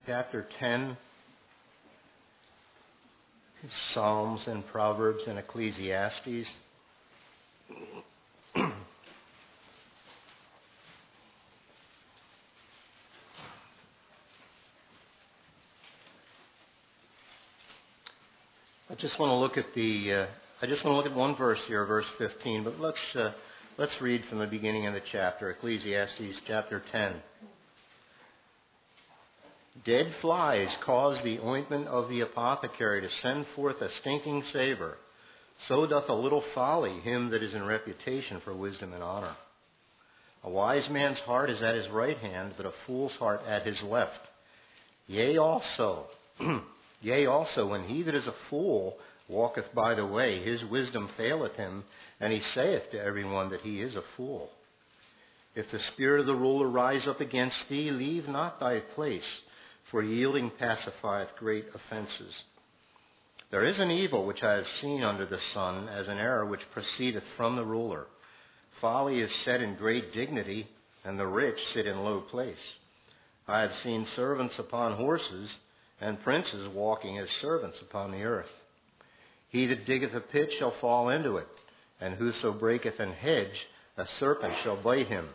Chapter 10, Psalms and Proverbs and Ecclesiastes. I just want to look at one verse here, verse 15, but let's read from the beginning of the chapter, Ecclesiastes chapter 10. Dead flies cause the ointment of the apothecary to send forth a stinking savor. So doth a little folly him that is in reputation for wisdom and honor. A wise man's heart is at his right hand, but a fool's heart at his left. Yea also, when he that is a fool walketh by the way, his wisdom faileth him, and he saith to every one that he is a fool. If the spirit of the ruler rise up against thee, leave not thy place, for yielding pacifieth great offenses. There is an evil which I have seen under the sun, as an error which proceedeth from the ruler. Folly is set in great dignity, and the rich sit in low place. I have seen servants upon horses, and princes walking as servants upon the earth. He that diggeth a pit shall fall into it, and whoso breaketh an hedge, a serpent shall bite him.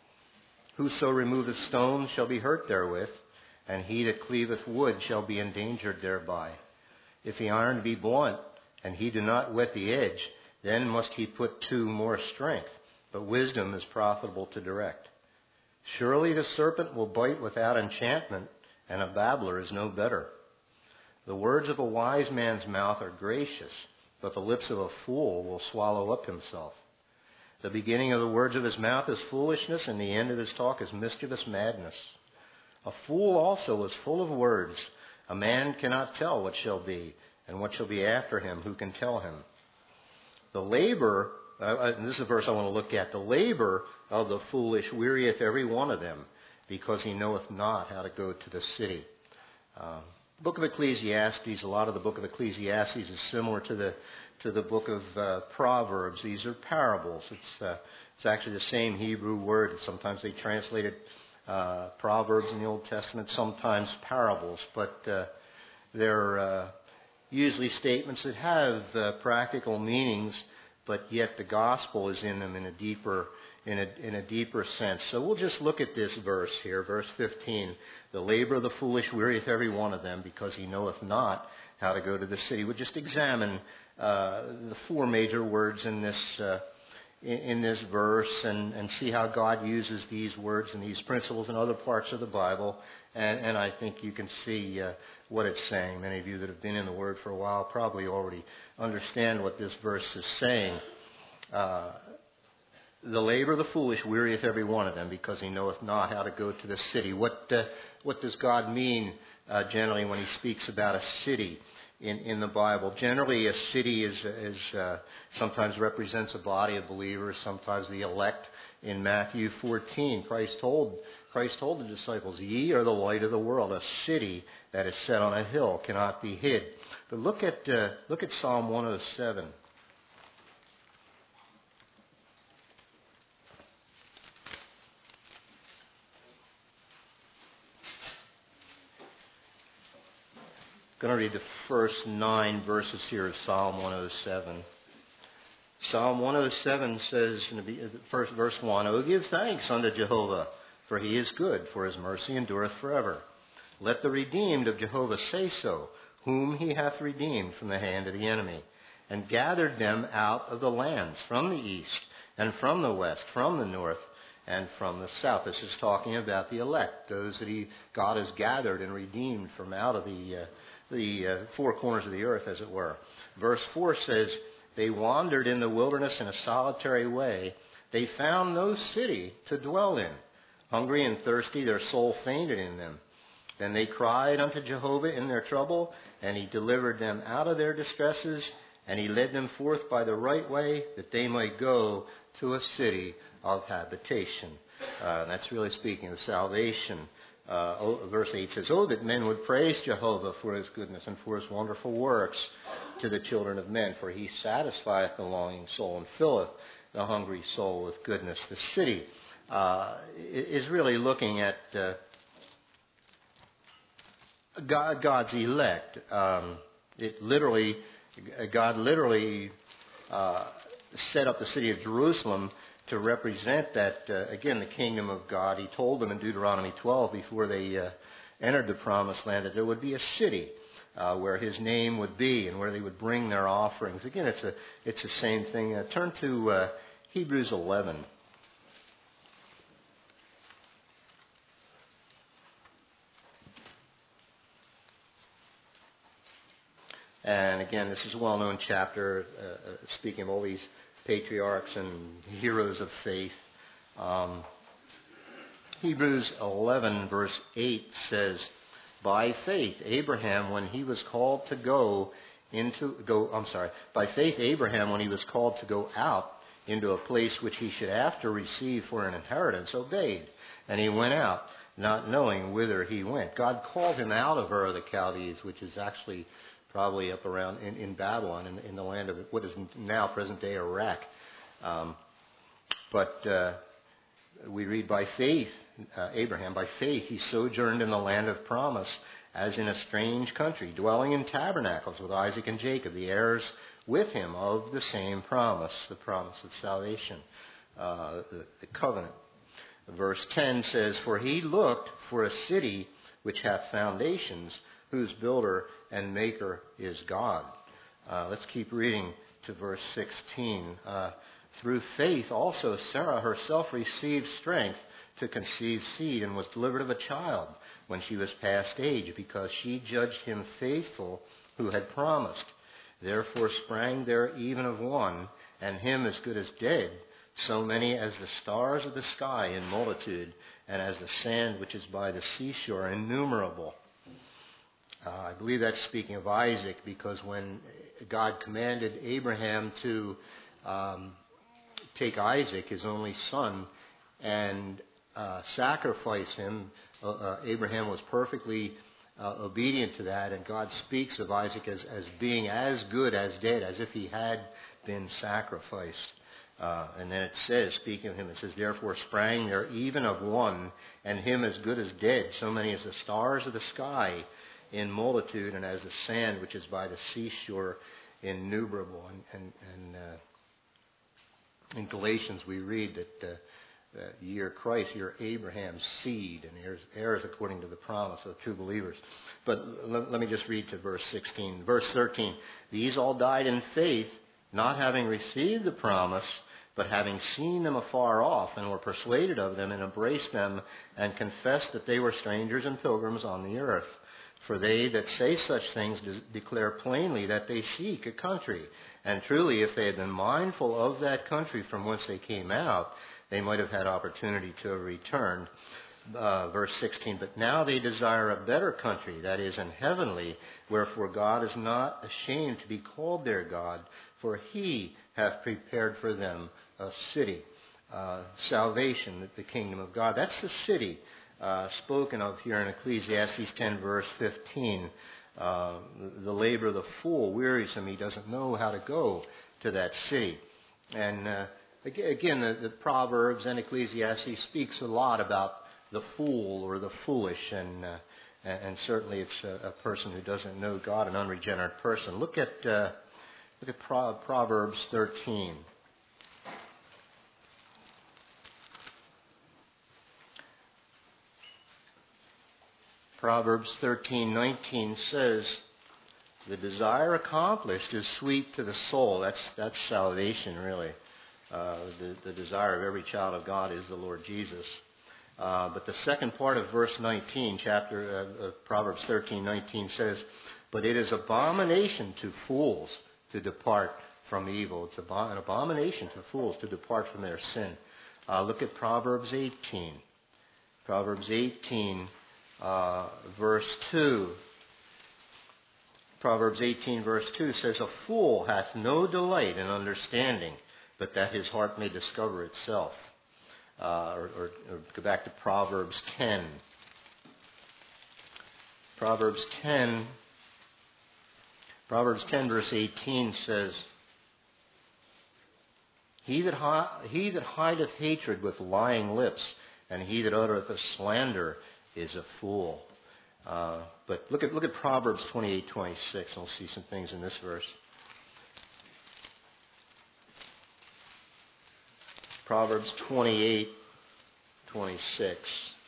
Whoso removeth stones shall be hurt therewith, and he that cleaveth wood shall be endangered thereby. If the iron be blunt, and he do not whet the edge, then must he put to more strength, but wisdom is profitable to direct. Surely the serpent will bite without enchantment, and a babbler is no better. The words of a wise man's mouth are gracious, but the lips of a fool will swallow up himself. The beginning of the words of his mouth is foolishness, and the end of his talk is mischievous madness. A fool also is full of words. A man cannot tell what shall be, and what shall be after him, who can tell him? The labor, and this is a verse I want to look at, the labor of the foolish wearieth every one of them, because he knoweth not how to go to the city. Book of Ecclesiastes, a lot of the book of Ecclesiastes is similar to the book of Proverbs. These are parables. It's actually the same Hebrew word. Sometimes they translate it Proverbs in the Old Testament, sometimes parables, but they're usually statements that have practical meanings, but yet the gospel is in them in a deeper sense. So we'll just look at this verse here, verse 15. The labor of the foolish wearieth every one of them, because he knoweth not how to go to the city. We'll just examine the four major words in this verse and see how God uses these words and these principles in other parts of the Bible. And I think you can see what it's saying. Many of you that have been in the Word for a while probably already understand what this verse is saying. The labor of the foolish wearieth every one of them, because he knoweth not how to go to the city. What does God mean generally when he speaks about a city in the Bible? Generally, a city is sometimes represents a body of believers, sometimes the elect. In Matthew 14, Christ told the disciples, "Ye are the light of the world. A city that is set on a hill cannot be hid." But look at Psalm 107. I'm going to read the first 9 verses here of Psalm 107. Psalm 107 says in the first verse 1, "O give thanks unto Jehovah, for he is good, for his mercy endureth forever. Let the redeemed of Jehovah say so, whom he hath redeemed from the hand of the enemy, and gathered them out of the lands, from the east, and from the west, from the north, and from the south." This is talking about the elect, those that God has gathered and redeemed from out of the four corners of the earth, as it were. Verse 4 says, "They wandered in the wilderness in a solitary way. They found no city to dwell in. Hungry and thirsty, their soul fainted in them. Then they cried unto Jehovah in their trouble, and he delivered them out of their distresses, and he led them forth by the right way, that they might go to a city of habitation." That's really speaking of salvation. Verse 8 says, "Oh, that men would praise Jehovah for his goodness and for his wonderful works to the children of men. For he satisfieth the longing soul and filleth the hungry soul with goodness." The city is really looking at God's elect. God literally set up the city of Jerusalem to represent that, again, the kingdom of God. He told them in Deuteronomy 12 before they entered the promised land that there would be a city where his name would be and where they would bring their offerings. Again, it's the same thing. Turn to Hebrews 11. And again, this is a well-known chapter, speaking of all these patriarchs and heroes of faith. Hebrews 11, verse 8 says, by faith, Abraham, when he was called to go out into a place which he should after receive for an inheritance, obeyed. And he went out, not knowing whither he went. God called him out of Ur of the Chaldees, which is actually probably up around in Babylon, in the land of what is now present-day Iraq. But we read, by faith, Abraham, by faith, he sojourned in the land of promise as in a strange country, dwelling in tabernacles with Isaac and Jacob, the heirs with him of the same promise, the promise of salvation, the covenant. Verse 10 says, for he looked for a city which hath foundations, whose builder and maker is God. Let's keep reading to verse 16. Through faith also Sarah herself received strength to conceive seed and was delivered of a child when she was past age, because she judged him faithful who had promised. Therefore sprang there even of one, and him as good as dead, so many as the stars of the sky in multitude, and as the sand which is by the seashore innumerable. I believe that's speaking of Isaac, because when God commanded Abraham to take Isaac, his only son, and sacrifice him, Abraham was perfectly obedient to that, and God speaks of Isaac as being as good as dead, as if he had been sacrificed. And then it says, speaking of him, it says, therefore sprang there even of one, and him as good as dead, so many as the stars of the sky in multitude, and as the sand which is by the seashore innumerable. And in Galatians we read that ye are Christ, you're Abraham's seed, and heirs according to the promise of true believers. But let me just read to verse 16. Verse 13, these all died in faith, not having received the promise, but having seen them afar off, and were persuaded of them, and embraced them, and confessed that they were strangers and pilgrims on the earth. For they that say such things declare plainly that they seek a country. And truly, if they had been mindful of that country from whence they came out, they might have had opportunity to have returned. Verse 16, but now they desire a better country, that is, an heavenly, wherefore God is not ashamed to be called their God, for he hath prepared for them a city. Salvation, the kingdom of God. That's the city spoken of here in Ecclesiastes 10, verse 15. The labor of the fool wearies him. He doesn't know how to go to that city. And again, the Proverbs and Ecclesiastes speaks a lot about the fool or the foolish, and certainly it's a person who doesn't know God, an unregenerate person. Look at Proverbs 13. Proverbs 13:19 says, "The desire accomplished is sweet to the soul." That's salvation, really. The desire of every child of God is the Lord Jesus. But the second part of verse 19, Proverbs 13:19 says, "But it is abomination to fools to depart from evil." It's an abomination to fools to depart from their sin. Look at Proverbs 18. Proverbs 18, verse 2. Proverbs 18, verse 2 says, "A fool hath no delight in understanding, but that his heart may discover itself." Or go back to Proverbs 10. Proverbs 10, verse 18 says, He that hideth hatred with lying lips, and he that uttereth a slander is a fool." But look at Proverbs 28:26, and we'll see some things in this verse. Proverbs 28:26.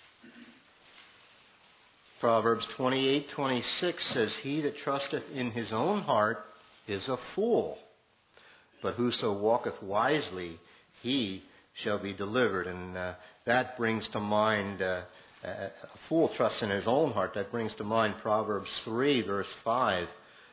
Proverbs 28:26 says, "He that trusteth in his own heart is a fool, but whoso walketh wisely, he shall be delivered." And that brings to mind, a fool trusts in his own heart. That brings to mind Proverbs 3, verse 5,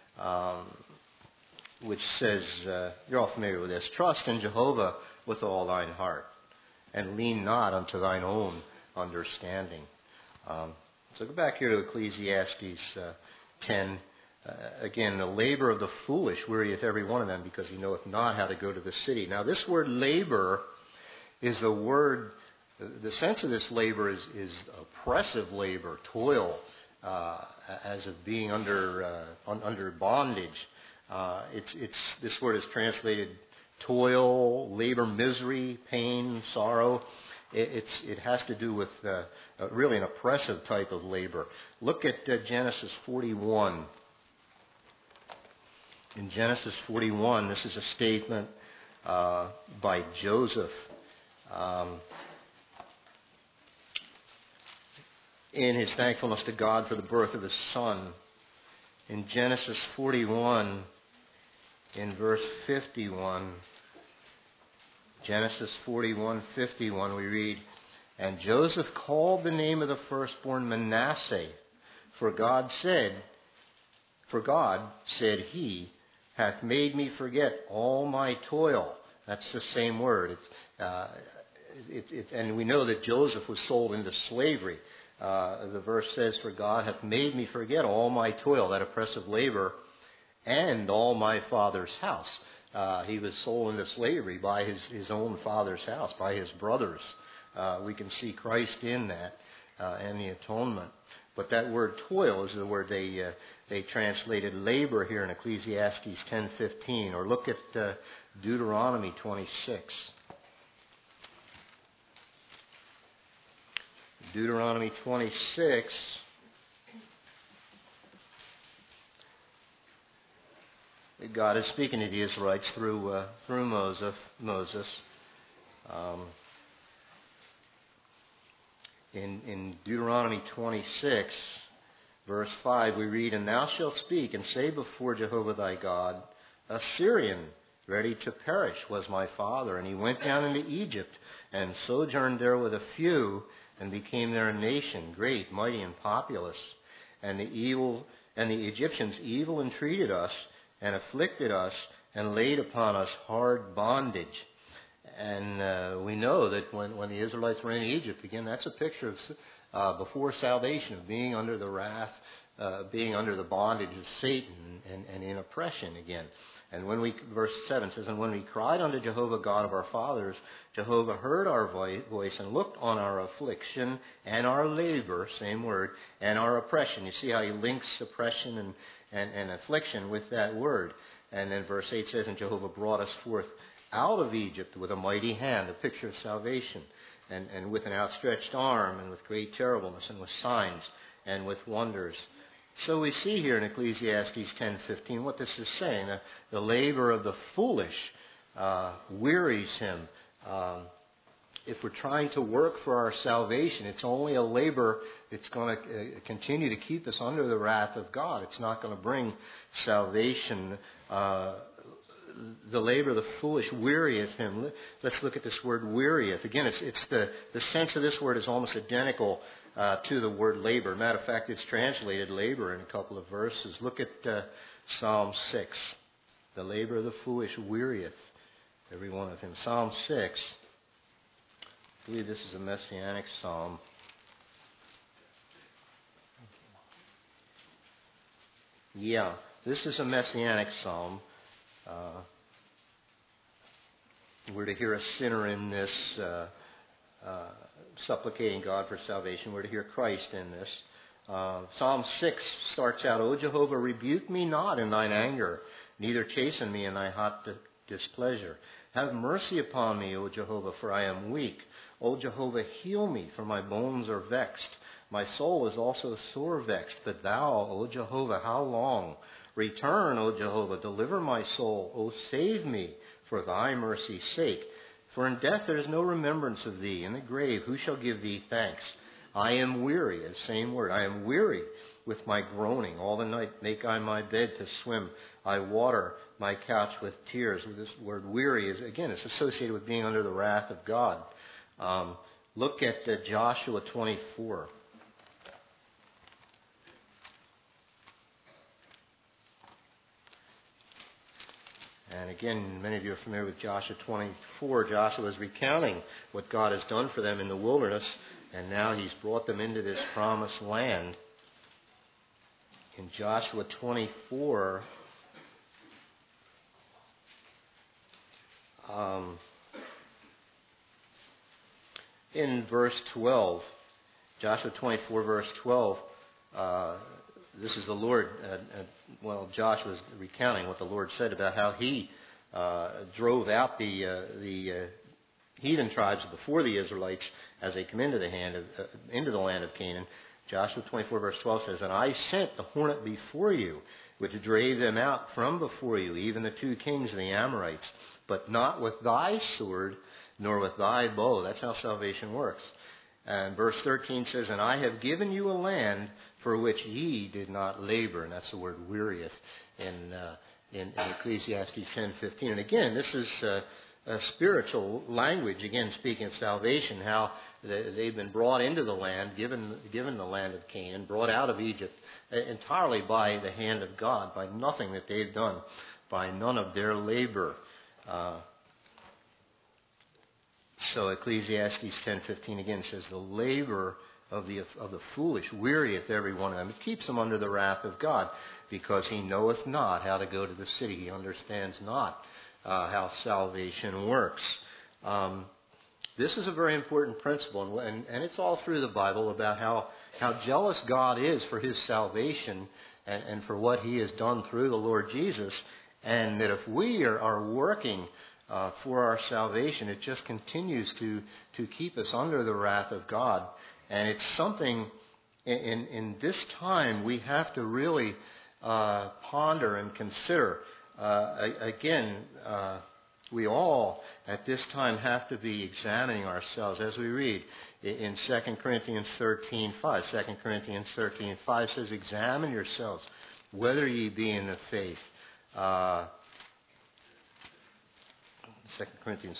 which says, you're all familiar with this, "Trust in Jehovah with all thine heart, and lean not unto thine own understanding." So go back here to Ecclesiastes 10. Again, "The labor of the foolish wearieth every one of them, because he knoweth not how to go to the city." Now, this word labor is a word, the sense of this labor is oppressive labor, toil, as of being under bondage. This word is translated toil, labor, misery, pain, sorrow. It has to do with really an oppressive type of labor. Look at Genesis 41. In Genesis 41, this is a statement by Joseph. In his thankfulness to God for the birth of his son. In Genesis 41, in verse 51, Genesis 41:51, we read, "And Joseph called the name of the firstborn Manasseh, for God said, he hath made me forget all my toil." That's the same word. And we know that Joseph was sold into slavery. The verse says, "For God hath made me forget all my toil," that oppressive labor, "and all my father's house." He was sold into slavery by his own father's house, by his brothers. We can see Christ in that and the atonement. But that word toil is the word they translated labor here in Ecclesiastes 10:15. Or look at Deuteronomy 26. Deuteronomy 26. God is speaking to the Israelites through Moses. In Deuteronomy 26, verse 5, we read, "And thou shalt speak and say before Jehovah thy God, a Syrian ready to perish was my father, and he went down into Egypt and sojourned there with a few, and became there a nation, great, mighty, and populous. And the Egyptians evil entreated us, and afflicted us, and laid upon us hard bondage." And we know that when the Israelites were in Egypt, again, that's a picture of before salvation, of being under the wrath, being under the bondage of Satan, and in oppression again. And verse 7 says, "And when we cried unto Jehovah God of our fathers, Jehovah heard our voice and looked on our affliction and our labor," same word, "and our oppression." You see how he links oppression and affliction with that word. And then verse 8 says, "And Jehovah brought us forth out of Egypt with a mighty hand," a picture of salvation, and with an outstretched arm, and with great terribleness, and with signs, and with wonders. So we see here in Ecclesiastes 10:15 what this is saying. The labor of the foolish wearies him. If we're trying to work for our salvation, it's only a labor that's going to continue to keep us under the wrath of God. It's not going to bring salvation. The labor of the foolish wearieth him. Let's look at this word wearieth. Again, it's the sense of this word is almost identical to the word labor. Matter of fact, it's translated labor in a couple of verses. Look at Psalm 6. "The labor of the foolish wearieth every one of him." Psalm 6. I believe this is a messianic psalm. Yeah, this is a messianic psalm. We're to hear a sinner in this supplicating God for salvation. We're to hear Christ in this. Psalm 6 starts out, "O Jehovah, rebuke me not in thine anger, neither chasten me in thy hot displeasure. Have mercy upon me, O Jehovah, for I am weak. O Jehovah, heal me, for my bones are vexed. My soul is also sore vexed. But thou, O Jehovah, how long? Return, O Jehovah, deliver my soul. O save me for thy mercy's sake. For in death there is no remembrance of thee. In the grave who shall give thee thanks? I am weary, the same word. I am weary with my groaning. All the night make I my bed to swim. I water my couch with tears. This word weary is, again, it's associated with being under the wrath of God. Look at Joshua 24. And again, many of you are familiar with Joshua 24. Joshua is recounting what God has done for them in the wilderness, and now he's brought them into this promised land. In Joshua 24, in verse 12, Joshua 24, verse 12, this is the Lord, Joshua's recounting what the Lord said about how he drove out the heathen tribes before the Israelites as they come into the land of Canaan. Joshua 24, verse 12 says, And I sent the hornet before you, which drave them out from before you, even the 2 kings of the Amorites, but not with thy sword, nor with thy bow. That's how salvation works. And verse 13 says, And I have given you a land for which ye did not labor. And that's the word wearieth in Ecclesiastes 10:15. And again, this is a spiritual language, again, speaking of salvation, how they've been brought into the land, given the land of Canaan, brought out of Egypt entirely by the hand of God, by nothing that they've done, by none of their labor. So Ecclesiastes 10:15 again says, The labor of the foolish wearieth every one of them. It keeps them under the wrath of God, because he knoweth not how to go to the city. He understands not how salvation works. This is a very important principle, and it's all through the Bible about how jealous God is for his salvation and for what he has done through the Lord Jesus, and that if we are working for our salvation, it just continues to keep us under the wrath of God. And it's something in this time we have to really ponder and consider. We all at this time have to be examining ourselves as we read in 2 Corinthians 13:5. 2 Corinthians 13:5 says, Examine yourselves whether ye be in the faith. 2 Corinthians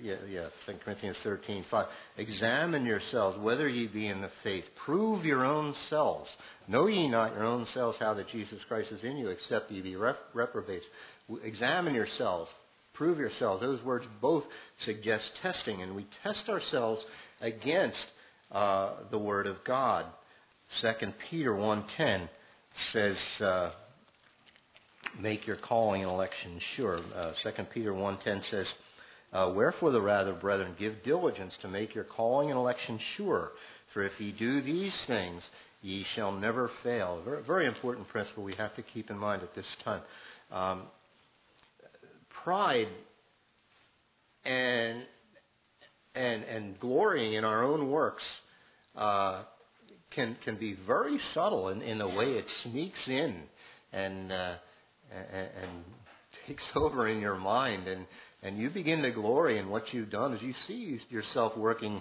13:5. Examine yourselves whether ye be in the faith. Prove your own selves. Know ye not your own selves how that Jesus Christ is in you, except ye be reprobates. Examine yourselves. Prove yourselves. Those words both suggest testing, and we test ourselves against the Word of God. 2 Peter 1:10 says, make your calling and election sure. 2 Peter 1:10 says, Wherefore the rather, brethren, give diligence to make your calling and election sure. For if ye do these things, ye shall never fail. A very, very important principle we have to keep in mind at this time. Pride and glorying in our own works can be very subtle in the way it sneaks in and takes over in your mind, and you begin to glory in what you've done as you see yourself working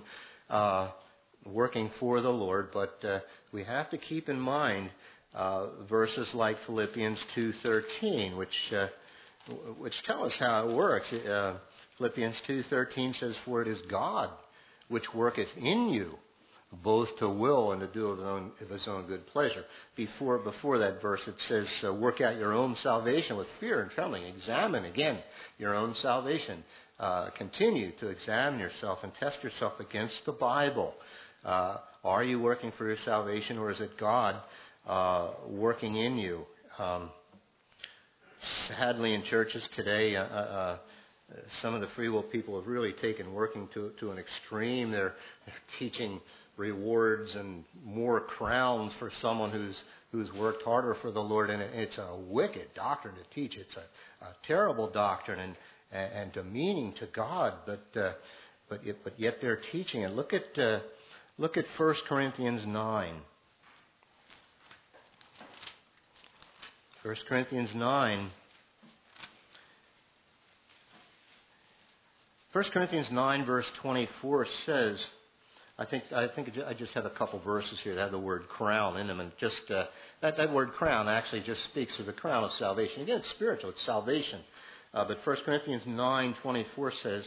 for the Lord. But we have to keep in mind verses like Philippians 2:13, which tell us how it works. Philippians 2:13 says, For it is God which worketh in you, both to will and to do of his own good pleasure. Before that verse it says, work out your own salvation with fear and trembling. Examine again your own salvation. Continue to examine yourself and test yourself against the Bible. Are you working for your salvation, or is it God working in you? Sadly, in churches today, some of the free will people have really taken working to an extreme. They're teaching rewards and more crowns for someone who's worked harder for the Lord, and it's a wicked doctrine to teach. It's a terrible doctrine and demeaning to God, but yet they're teaching it. Look at Look at 1 Corinthians 9. 1 Corinthians 9. 1 Corinthians 9 verse 24 says, I think I just have a couple verses here that have the word crown in them, and just that word crown actually just speaks of the crown of salvation. Again, it's spiritual, it's salvation. But 1 Corinthians 9:24 says,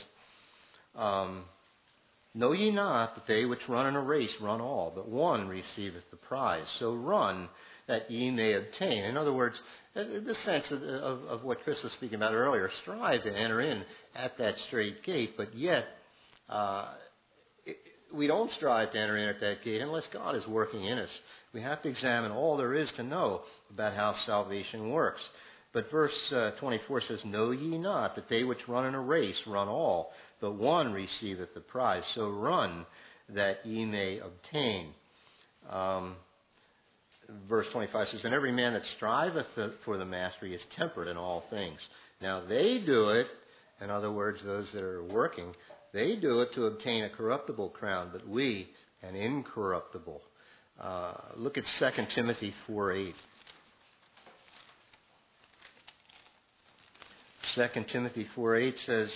know ye not that they which run in a race run all, but one receiveth the prize. So run that ye may obtain. In other words, the sense of what Chris was speaking about earlier, strive to enter in at that straight gate, but yet we don't strive to enter in at that gate unless God is working in us. We have to examine all there is to know about how salvation works. But verse 24 says, know ye not that they which run in a race run all, but one receiveth the prize. So run that ye may obtain. Verse 25 says, and every man that striveth for the mastery is temperate in all things. Now they do it, in other words, those that are working, they do it to obtain a corruptible crown, but we an incorruptible. Look at 2 Timothy 4:8. 2 Timothy 4:8 says,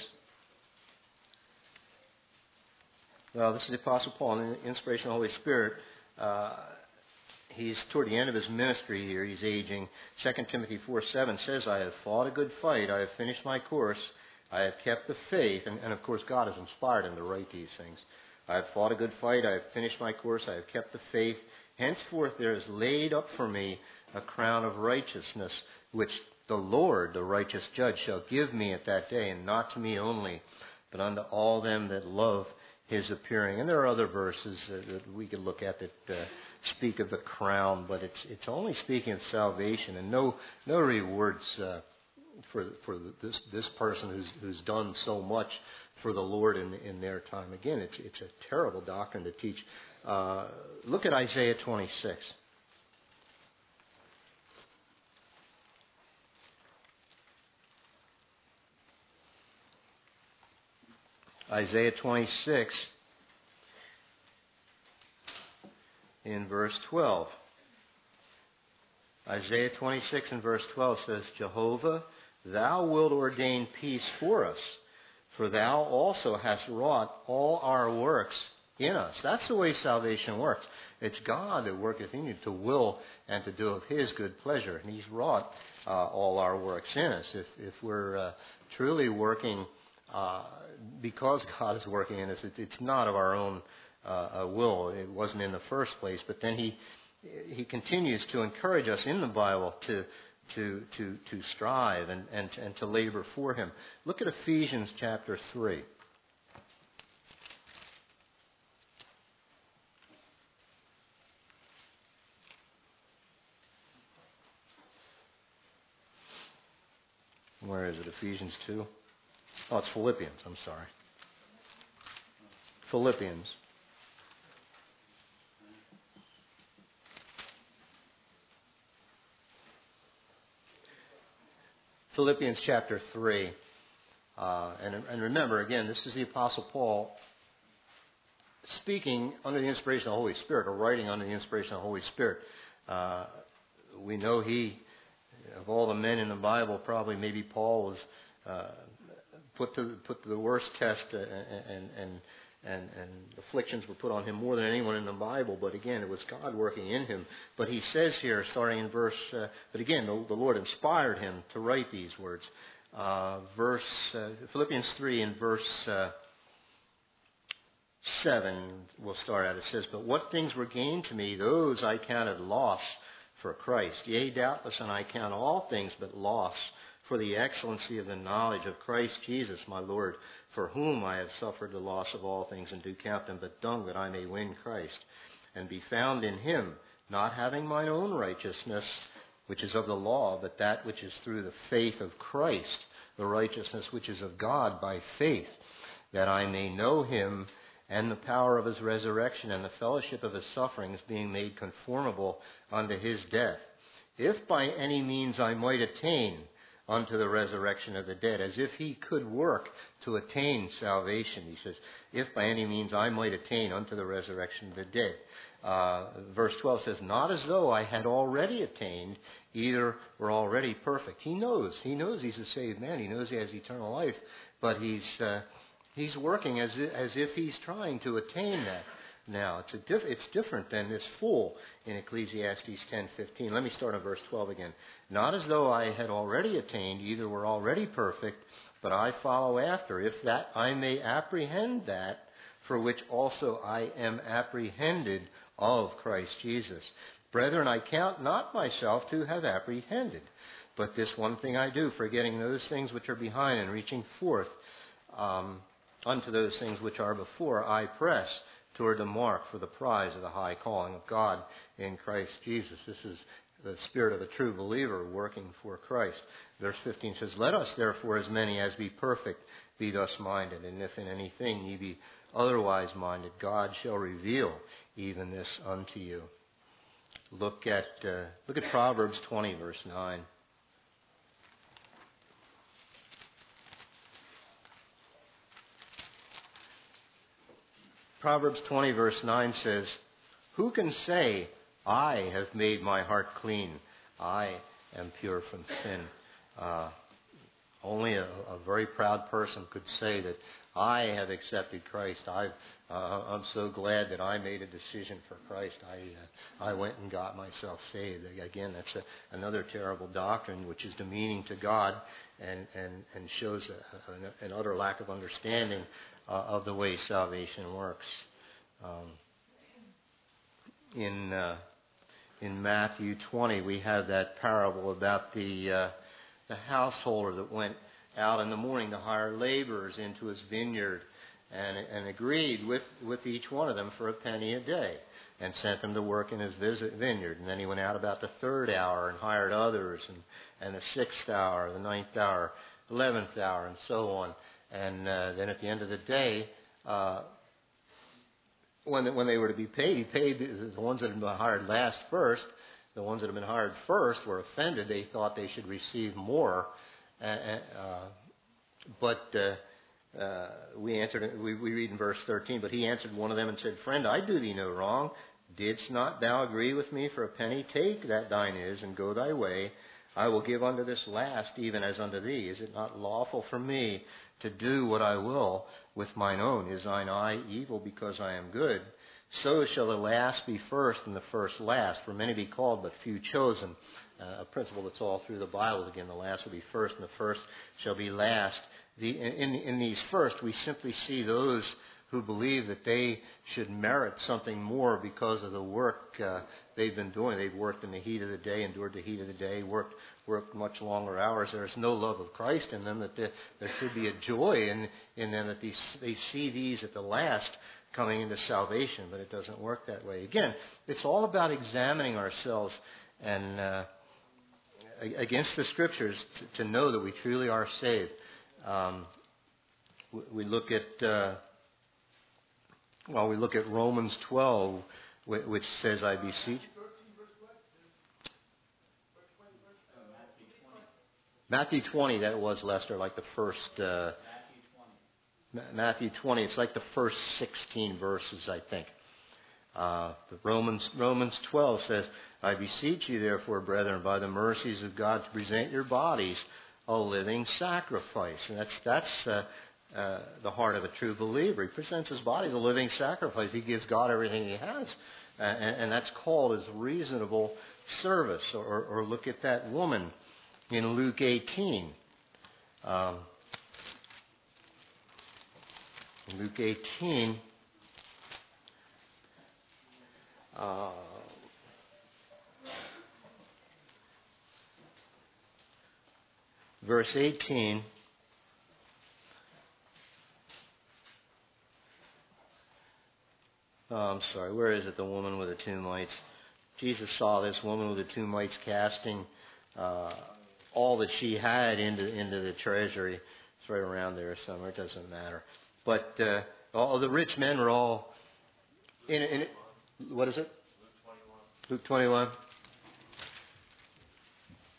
well, this is the Apostle Paul, in the inspiration of the Holy Spirit. He's toward the end of his ministry here. He's aging. 2 Timothy 4:7 says, I have fought a good fight. I have finished my course. I have kept the faith. And of course, God has inspired him to write these things. I have fought a good fight. I have finished my course. I have kept the faith. Henceforth there is laid up for me a crown of righteousness, which the Lord, the righteous judge, shall give me at that day, and not to me only, but unto all them that love his appearing. And there are other verses that we could look at that speak of the crown, but it's only speaking of salvation, and no rewards for this person who's done so much for the Lord in their time. Again, it's a terrible doctrine to teach. Look at Isaiah 26. Isaiah 26 in verse 12. Isaiah 26 in verse 12 says, Jehovah, thou wilt ordain peace for us, for thou also hast wrought all our works in us. That's the way salvation works. It's God that worketh in you to will and to do of his good pleasure. And he's wrought all our works in us. If we're truly working because God is working in us, it's not of our own will. It wasn't in the first place. But then he continues to encourage us in the Bible to strive and to labor for him. Look at Ephesians chapter 3. Where is it? Ephesians 2? Oh, it's Philippians. I'm sorry. Philippians. Philippians chapter 3. And remember, again, this is the Apostle Paul speaking under the inspiration of the Holy Spirit, or writing under the inspiration of the Holy Spirit. We know of all the men in the Bible, probably maybe Paul was put to the worst test, and afflictions were put on him more than anyone in the Bible. But again, it was God working in him. But he says here, starting in verse, but again, the Lord inspired him to write these words. Philippians 3 in verse 7, we'll start at. It says, but what things were gained to me, those I counted loss for Christ. Yea, doubtless, and I count all things but loss for the excellency of the knowledge of Christ Jesus my Lord, for whom I have suffered the loss of all things, and do count them but dung, that I may win Christ, and be found in him, not having mine own righteousness, which is of the law, but that which is through the faith of Christ, the righteousness which is of God by faith, that I may know him and the power of his resurrection and the fellowship of his sufferings, being made conformable unto his death, if by any means I might attain unto the resurrection of the dead, as if he could work to attain salvation. He says, if by any means I might attain unto the resurrection of the dead. Verse 12 says, not as though I had already attained, either were already perfect. He knows he's a saved man. He knows he has eternal life, but he's working as if he's trying to attain that. Now, it's different than this fool in Ecclesiastes 10:15. Let me start on verse 12 again. Not as though I had already attained, either were already perfect, but I follow after, if that I may apprehend that for which also I am apprehended of Christ Jesus. Brethren, I count not myself to have apprehended, but this one thing I do, forgetting those things which are behind and reaching forth unto those things which are before, I press toward the mark for the prize of the high calling of God in Christ Jesus. This is the spirit of a true believer working for Christ. Verse 15 says, let us therefore, as many as be perfect, be thus minded, and if in anything ye be otherwise minded, God shall reveal even this unto you. Look at Proverbs 20, verse 9. Proverbs 20, verse 9 says, who can say, I have made my heart clean, I am pure from sin? Only a very proud person could say that I have accepted Christ. I'm so glad that I made a decision for Christ. I went and got myself saved. Again, that's another terrible doctrine, which is demeaning to God and shows an utter lack of understanding of the way salvation works. In Matthew 20, we have that parable about the householder that went out in the morning to hire laborers into his vineyard and agreed with each one of them for a penny a day and sent them to work in his vineyard. And then he went out about the 3rd hour and hired others, and the 6th hour, the 9th hour, 11th hour, and so on. And then at the end of the day, when they were to be paid, he paid the ones that had been hired last first. The ones that had been hired first were offended. They thought they should receive more. But we read in verse 13, but he answered one of them and said, friend, I do thee no wrong. Didst not thou agree with me for a penny? Take that thine is, and go thy way. I will give unto this last even as unto thee. Is it not lawful for me to do what I will with mine own? Is thine eye evil because I am good? So shall the last be first and the first last. For many be called, but few chosen. A principle that's all through the Bible. Again, the last will be first and the first shall be last. In these first, we simply see those who believe that they should merit something more because of the work they've been doing. They've worked in the heat of the day, endured the heat of the day, worked much longer hours. There's no love of Christ in them, that there should be a joy in them, that they see these at the last coming into salvation, but it doesn't work that way. Again, it's all about examining ourselves and against the Scriptures to know that we truly are saved. We look at Romans 12, which says, I beseech. Matthew 20, that was, Lester, like the first. Matthew 20, it's like the first 16 verses, I think. But Romans 12 says, I beseech you, therefore, brethren, by the mercies of God, to present your bodies a living sacrifice. And that's the heart of a true believer. He presents his body as a living sacrifice. He gives God everything he has. And that's called as reasonable service. Or look at that woman in Luke 18. Luke 18. Verse 18. I'm sorry, where is it? The woman with the 2 mites. Jesus saw this woman with the 2 mites casting all that she had into the treasury. It's right around there somewhere. It doesn't matter. But all the rich men were all in it. What is it? Luke 21.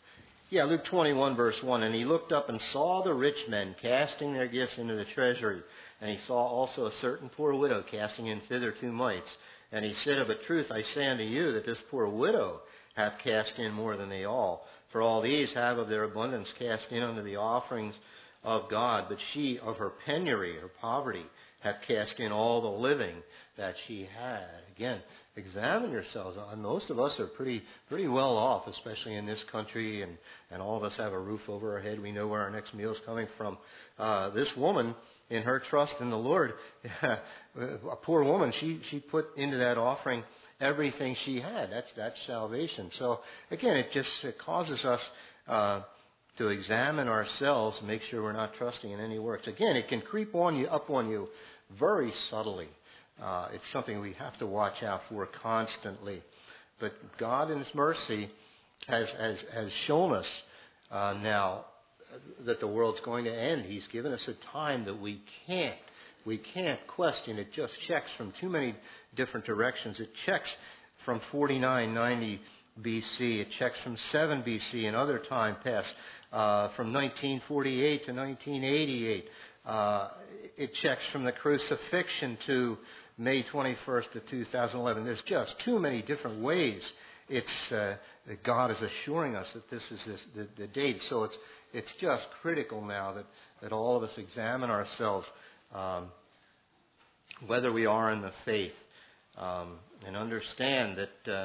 Luke 21, verse 1. And he looked up and saw the rich men casting their gifts into the treasury. And he saw also a certain poor widow casting in thither 2 mites. And he said, Of a truth I say unto you, that this poor widow hath cast in more than they all. For all these have of their abundance cast in unto the offerings of God. But she of her penury, her poverty, hath cast in all the living that she had. Again, examine yourselves. Most of us are pretty well off, especially in this country, and all of us have a roof over our head. We know where our next meal is coming from. This woman, in her trust in the Lord, a poor woman, she put into that offering everything she had. That's salvation. So again, it causes us to examine ourselves and make sure we're not trusting in any works. Again, it can creep up on you very subtly. It's something we have to watch out for constantly. But God in His mercy has shown us now that the world's going to end. He's given us a time that we can't question. It just checks from too many different directions. It checks from 4990 BC. It checks from 7 BC and other time past, from 1948 to 1988. It checks from the crucifixion to May 21st of 2011. There's just too many different ways. It's that God is assuring us that this is the date. So it's just critical now that all of us examine ourselves, whether we are in the faith, and understand that.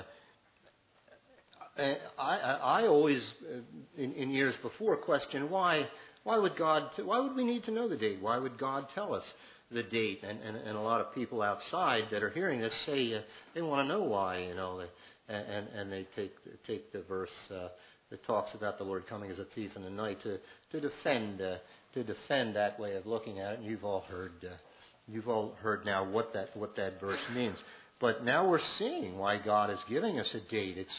I always, in years before, questioned why would we need to know the date? Why would God tell us the date? And a lot of people outside that are hearing this say they want to know why, and they take the verse that talks about the Lord coming as a thief in the night to defend that way of looking at it. And you've all heard now what that verse means. But now we're seeing why God is giving us a date. It's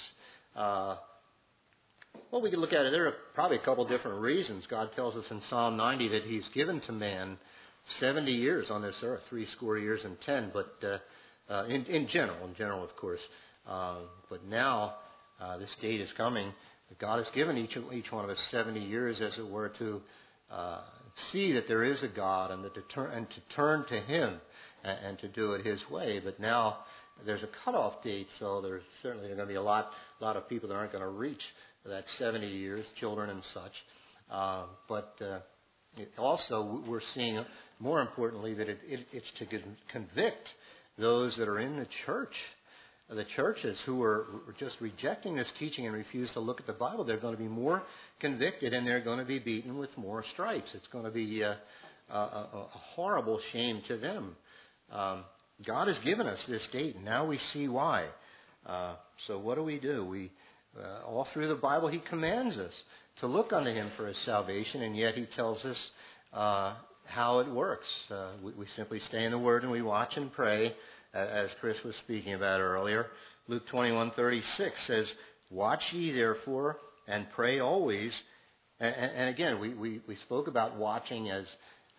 well, we can look at it. There are probably a couple different reasons. God tells us in Psalm 90 that He's given to man 70 years on this earth, 70 years and 10. But in general, of course. But now this date is coming. God has given each one of us 70 years, as it were, to see that there is a God and to turn to Him and to do it His way. But now there's a cutoff date, so there's certainly going to be a lot of people that aren't going to reach that 70 years, children and such. But also we're seeing, more importantly, that it's to convict those that are in the church, the churches who are just rejecting this teaching and refuse to look at the Bible. They're going to be more convicted, and they're going to be beaten with more stripes. It's going to be a horrible shame to them. God has given us this date, and now we see why. So what do? We all through the Bible, He commands us to look unto Him for His salvation, and yet He tells us how it works. We simply stay in the Word and we watch and pray, as Chris was speaking about earlier. Luke 21:36 says, "Watch ye therefore and pray always." And again, we spoke about watching as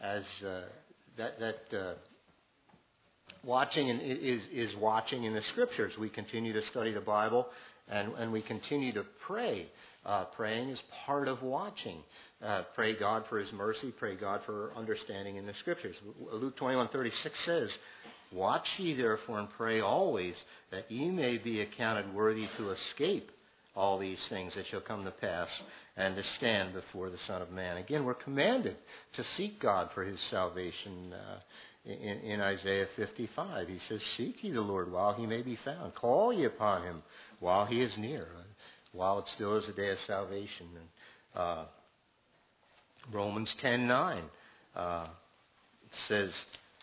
watching is watching in the Scriptures. We continue to study the Bible, and we continue to pray. Praying is part of watching. Pray God for His mercy. Pray God for understanding in the Scriptures. Luke 21:36 says, "Watch ye therefore and pray always, that ye may be accounted worthy to escape all these things that shall come to pass, and to stand before the Son of Man." Again, we're commanded to seek God for His salvation. In Isaiah 55, He says, "Seek ye the Lord while He may be found. Call ye upon Him while He is near," while it still is a day of salvation. And Romans 10:9 says,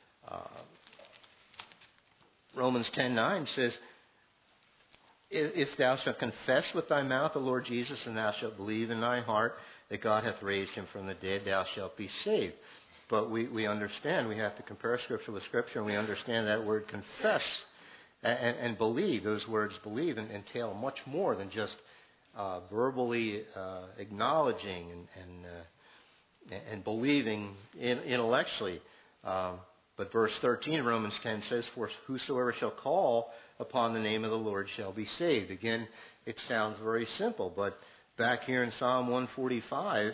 "If thou shalt confess with thy mouth the Lord Jesus, and thou shalt believe in thy heart that God hath raised Him from the dead, thou shalt be saved." But we understand, we have to compare Scripture with Scripture, and we understand that word confess and believe. Those words believe entail much more than just verbally acknowledging and believing intellectually. But verse 13 of Romans 10 says, "For whosoever shall call upon the name of the Lord shall be saved." Again, it sounds very simple, but back here in Psalm 145,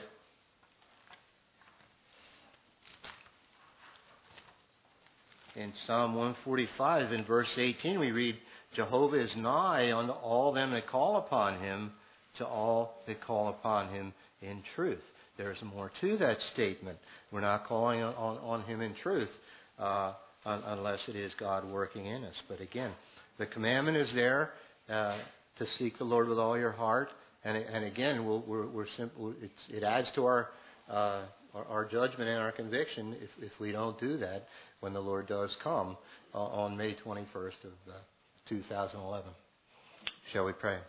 in Psalm 145, in verse 18, we read, Jehovah is nigh unto all them that call upon him, to all that call upon him in truth. There's more to that statement. We're not calling on him in truth unless it is God working in us. But again, the commandment is there to seek the Lord with all your heart. And again, it adds to our judgment and our conviction if we don't do that when the Lord does come on May 21st of 2011. Shall we pray?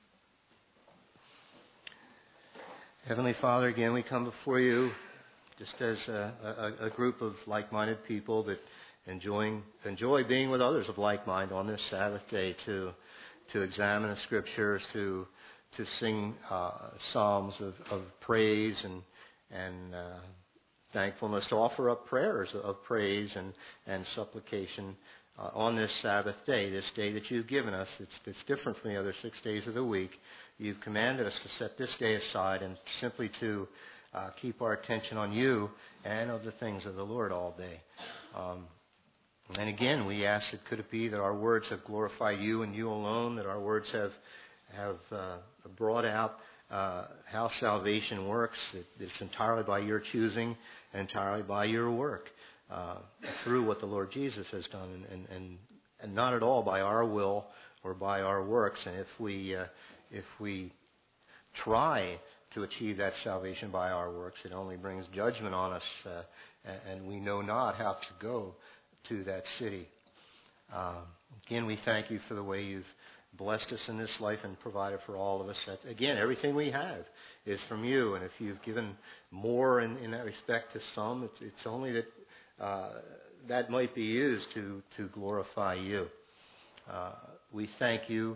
Heavenly Father, again we come before you just as a group of like-minded people that enjoy being with others of like mind on this Sabbath day to examine the Scriptures, to sing psalms of praise and thankfulness, to offer up prayers of praise and supplication on this Sabbath day, this day that you've given us. It's different from the other 6 days of the week. You've commanded us to set this day aside and simply to keep our attention on you and of the things of the Lord all day. And again, we ask that could it be that our words have glorified you and you alone, that our words have brought out how salvation works. It's entirely by your choosing, entirely by your work, through what the Lord Jesus has done, and not at all by our will or by our works. And if we try to achieve that salvation by our works, it only brings judgment on us, and we know not how to go to that city. Again, we thank you for the way you've blessed us in this life and provided for all of us. That, again, everything we have is from you, and if you've given more in that respect to some, it's only that that might be used to glorify you. We thank you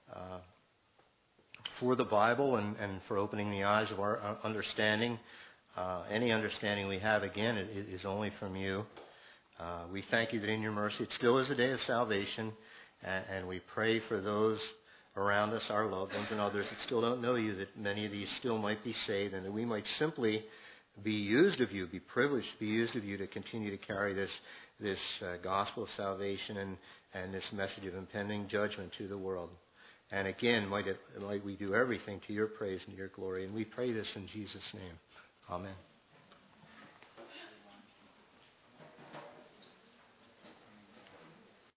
for the Bible and for opening the eyes of our understanding. Any understanding we have, again, is only from you. We thank you that in your mercy it still is a day of salvation, and we pray for those around us, our loved ones and others that still don't know you, that many of these still might be saved, and that we might simply be used of you, be privileged to be used of you to continue to carry this gospel of salvation and this message of impending judgment to the world. And again, might we do everything to your praise and your glory. And we pray this in Jesus' name. Amen.